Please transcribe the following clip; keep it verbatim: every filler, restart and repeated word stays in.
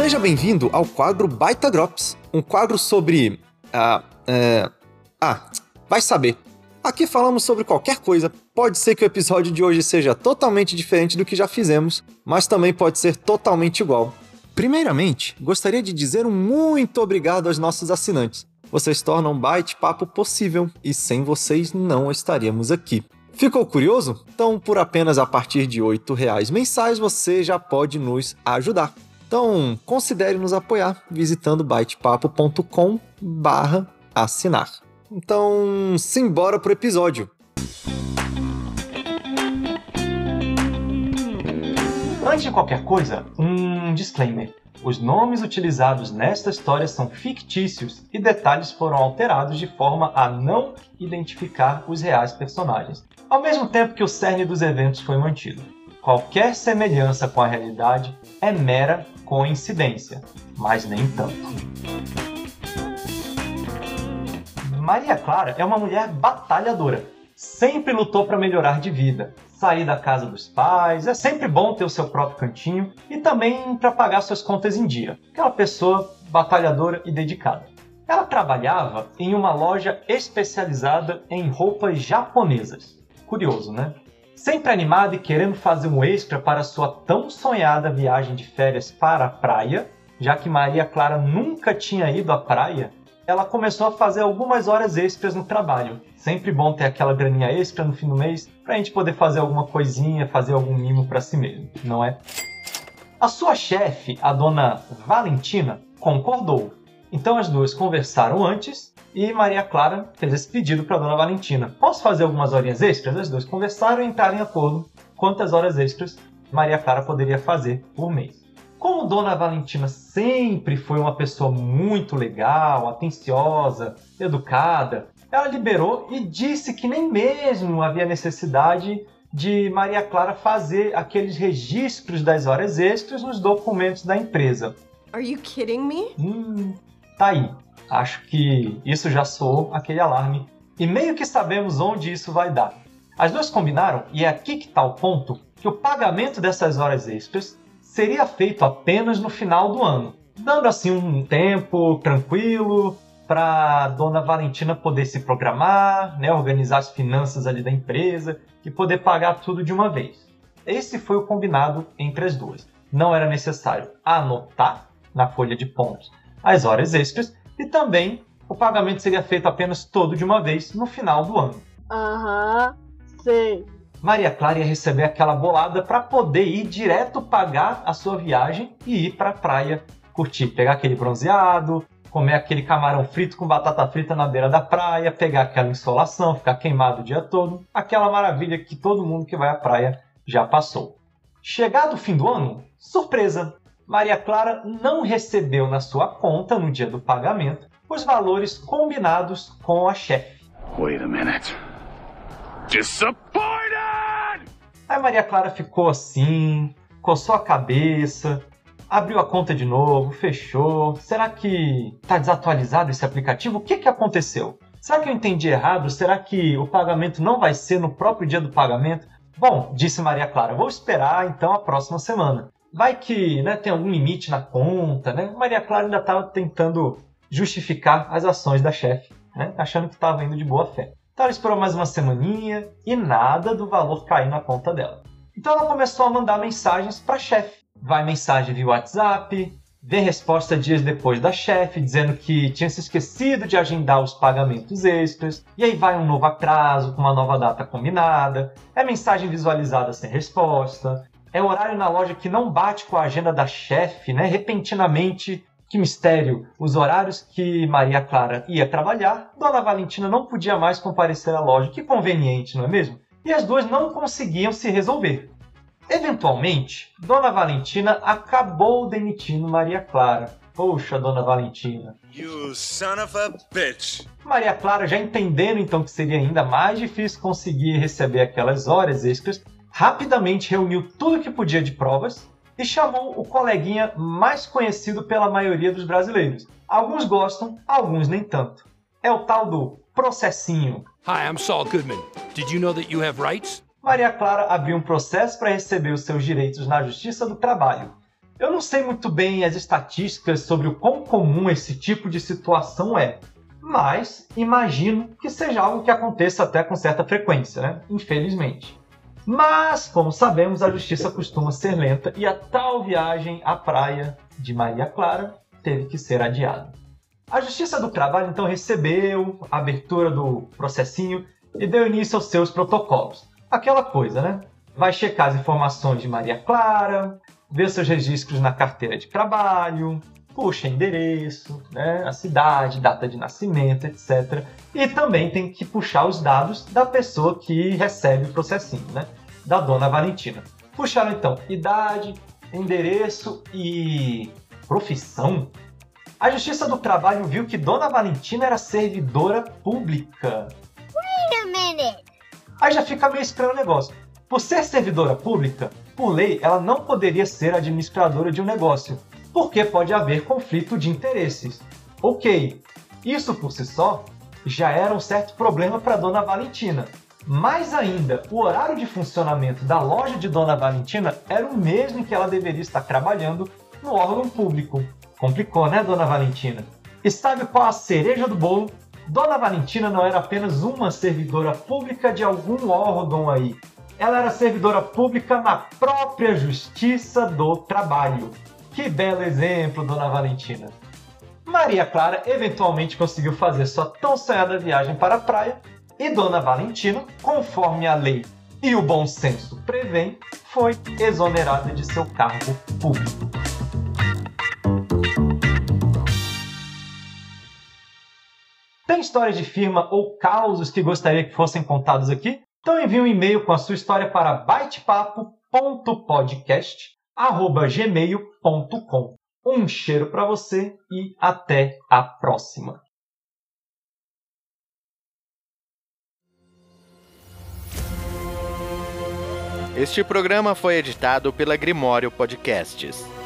Seja bem-vindo ao quadro Baita Drops, um quadro sobre... Ah, é... ah, vai saber. Aqui falamos sobre qualquer coisa. Pode ser que o episódio de hoje seja totalmente diferente do que já fizemos, mas também pode ser totalmente igual. Primeiramente, gostaria de dizer um muito obrigado aos nossos assinantes. Vocês tornam o Bate-Papo possível e sem vocês não estaríamos aqui. Ficou curioso? Então, por apenas a partir de oito reais mensais, você já pode nos ajudar. Então, considere nos apoiar visitando batepapo ponto com barra assinar. Então, simbora pro episódio. Antes de qualquer coisa, um disclaimer. Os nomes utilizados nesta história são fictícios e detalhes foram alterados de forma a não identificar os reais personagens, ao mesmo tempo que o cerne dos eventos foi mantido. Qualquer semelhança com a realidade é mera coincidência, mas nem tanto. Maria Clara é uma mulher batalhadora. Sempre lutou para melhorar de vida, sair da casa dos pais, é sempre bom ter o seu próprio cantinho e também para pagar suas contas em dia. Aquela pessoa batalhadora e dedicada. Ela trabalhava em uma loja especializada em roupas japonesas. Curioso, né? Sempre animada e querendo fazer um extra para sua tão sonhada viagem de férias para a praia, já que Maria Clara nunca tinha ido à praia, ela começou a fazer algumas horas extras no trabalho. Sempre bom ter aquela graninha extra no fim do mês para a gente poder fazer alguma coisinha, fazer algum mimo para si mesmo, não é? A sua chefe, a dona Valentina, concordou. Então as duas conversaram antes e Maria Clara fez esse pedido para a dona Valentina. Posso fazer algumas horinhas extras? As duas conversaram e entraram em acordo quantas horas extras Maria Clara poderia fazer por mês. Como dona Valentina sempre foi uma pessoa muito legal, atenciosa, educada, ela liberou e disse que nem mesmo havia necessidade de Maria Clara fazer aqueles registros das horas extras nos documentos da empresa. Are you kidding me? Hum, tá aí. Acho que isso já soou aquele alarme e meio que sabemos onde isso vai dar. As duas combinaram, e é aqui que está o ponto, que o pagamento dessas horas extras seria feito apenas no final do ano, dando assim um tempo tranquilo para dona Valentina poder se programar, né, organizar as finanças ali da empresa e poder pagar tudo de uma vez. Esse foi o combinado entre as duas. Não era necessário anotar na folha de pontos as horas extras e também o pagamento seria feito apenas todo de uma vez no final do ano. Aham, uh-huh, sei. Maria Clara ia receber aquela bolada para poder ir direto pagar a sua viagem e ir para a praia curtir, pegar aquele bronzeado, comer aquele camarão frito com batata frita na beira da praia, pegar aquela insolação, ficar queimado o dia todo, aquela maravilha que todo mundo que vai à praia já passou. Chegado o fim do ano, surpresa! Maria Clara não recebeu na sua conta, no dia do pagamento, os valores combinados com a chefe. Wait a minute. Disappointed! Aí Maria Clara ficou assim, coçou a cabeça, abriu a conta de novo, fechou. Será que está desatualizado esse aplicativo? O que, que aconteceu? Será que eu entendi errado? Será que o pagamento não vai ser no próprio dia do pagamento? Bom, disse Maria Clara, vou esperar então a próxima semana. Vai que, né, tem algum limite na conta, né? Maria Clara ainda estava tentando justificar as ações da chefe, né? Achando que estava indo de boa fé. Então ela esperou mais uma semaninha e nada do valor cair na conta dela. Então ela começou a mandar mensagens para a chefe. Vai mensagem via WhatsApp, vem resposta dias depois da chefe, dizendo que tinha se esquecido de agendar os pagamentos extras. E aí vai um novo atraso com uma nova data combinada. É mensagem visualizada sem resposta. É horário na loja que não bate com a agenda da chefe, né? Repentinamente, que mistério, os horários que Maria Clara ia trabalhar, dona Valentina não podia mais comparecer à loja. Que conveniente, não é mesmo? E as duas não conseguiam se resolver. Eventualmente, dona Valentina acabou demitindo Maria Clara. Poxa, dona Valentina. You son of a bitch. Maria Clara, já entendendo então que seria ainda mais difícil conseguir receber aquelas horas extras, rapidamente reuniu tudo que podia de provas e chamou o coleguinha mais conhecido pela maioria dos brasileiros. Alguns gostam, alguns nem tanto. É o tal do processinho. Hi, I'm Saul Goodman. Did you know that you have rights? Maria Clara abriu um processo para receber os seus direitos na Justiça do Trabalho. Eu não sei muito bem as estatísticas sobre o quão comum esse tipo de situação é, mas imagino que seja algo que aconteça até com certa frequência, né? Infelizmente. Mas, como sabemos, a justiça costuma ser lenta e a tal viagem à praia de Maria Clara teve que ser adiada. A Justiça do Trabalho então recebeu a abertura do processinho e deu início aos seus protocolos. Aquela coisa, né? Vai checar as informações de Maria Clara, ver seus registros na carteira de trabalho, puxa endereço, né? A cidade, data de nascimento, etcétera. E também tem que puxar os dados da pessoa que recebe o processinho, né? Da dona Valentina. Puxaram então idade, endereço e profissão. A Justiça do Trabalho viu que dona Valentina era servidora pública. Wait a minute! Aí já fica meio estranho o negócio. Por ser servidora pública, por lei, ela não poderia ser administradora de um negócio, porque pode haver conflito de interesses. Ok, isso por si só já era um certo problema para dona Valentina. Mais ainda, o horário de funcionamento da loja de dona Valentina era o mesmo em que ela deveria estar trabalhando no órgão público. Complicou, né, dona Valentina? E sabe qual a cereja do bolo? Dona Valentina não era apenas uma servidora pública de algum órgão aí. Ela era servidora pública na própria Justiça do Trabalho. Que belo exemplo, dona Valentina. Maria Clara eventualmente conseguiu fazer sua tão sonhada viagem para a praia e dona Valentina, conforme a lei e o bom senso prevêem, foi exonerada de seu cargo público. Tem histórias de firma ou causos que gostaria que fossem contados aqui? Então envie um e-mail com a sua história para baitepapo ponto podcast arroba gmail ponto com. Um cheiro para você e até a próxima. Este programa foi editado pela Grimório Podcasts.